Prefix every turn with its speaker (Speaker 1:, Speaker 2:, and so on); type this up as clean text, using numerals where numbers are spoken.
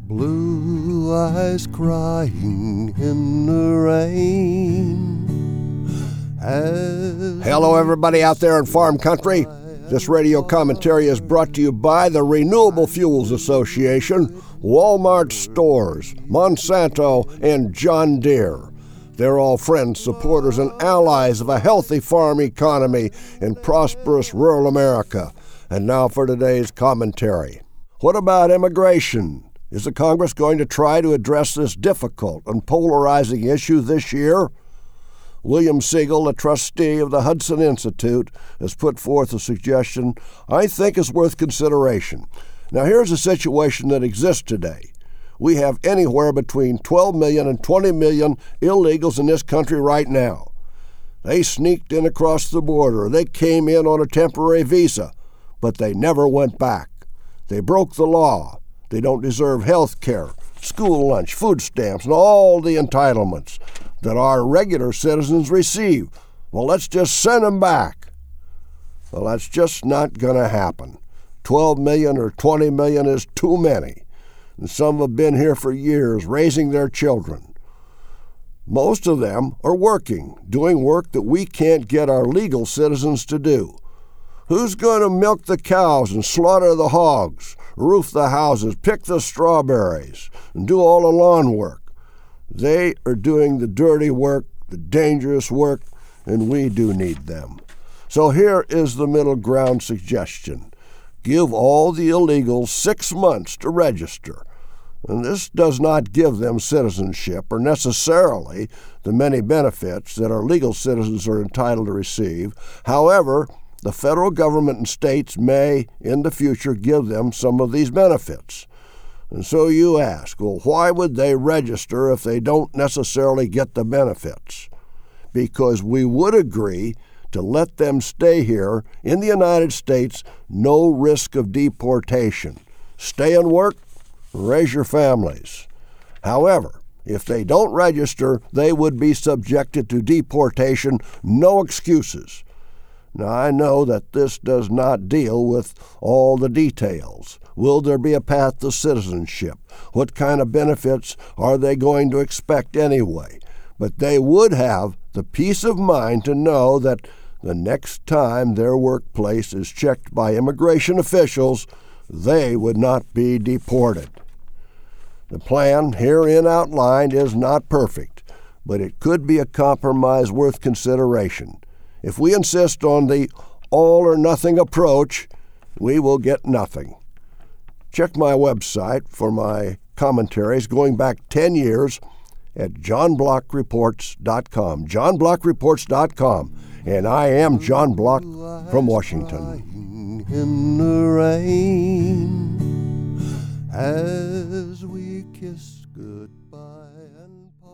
Speaker 1: Blue eyes crying in the rain.
Speaker 2: Hello, everybody out there in farm country. This radio commentary is brought to you by the Renewable Fuels Association, Walmart Stores, Monsanto, and John Deere. They're all friends, supporters, and allies of a healthy farm economy in prosperous rural America. And now for today's commentary. What about immigration? Is the Congress going to try to address this difficult and polarizing issue this year? William Siegel, a trustee of the Hudson Institute, has put forth a suggestion I think is worth consideration. Now, here's a situation that exists today. We have anywhere between 12 million and 20 million illegals in this country right now. They sneaked in across the border. They came in on a temporary visa, but they never went back. They broke the law. They don't deserve health care, school lunch, food stamps, and all the entitlements that our regular citizens receive. Well, let's just send them back. Well, that's just not going to happen. 12 million or 20 million is too many. And some have been here for years, raising their children. Most of them are working, doing work that we can't get our legal citizens to do. Who's going to milk the cows and slaughter the hogs, roof the houses, pick the strawberries, and do all the lawn work? They are doing the dirty work, the dangerous work, and we do need them. So here is the middle ground suggestion. Give all the illegals 6 months to register. And this does not give them citizenship or necessarily the many benefits that our legal citizens are entitled to receive. However, the federal government and states may, in the future, give them some of these benefits. And so you ask, well, why would they register if they don't necessarily get the benefits? Because we would agree to let them stay here in the United States, no risk of deportation. Stay and work, raise your families. However, if they don't register, they would be subjected to deportation, no excuses. Now, I know that this does not deal with all the details. Will there be a path to citizenship? What kind of benefits are they going to expect anyway? But they would have the peace of mind to know that the next time their workplace is checked by immigration officials, they would not be deported. The plan herein outlined is not perfect, but it could be a compromise worth consideration. If we insist on the all-or-nothing approach, we will get nothing. Check my website for my commentaries going back 10 years at johnblockreports.com, johnblockreports.com, and I am John Block from Washington.
Speaker 1: In the rain, as we kiss goodbye and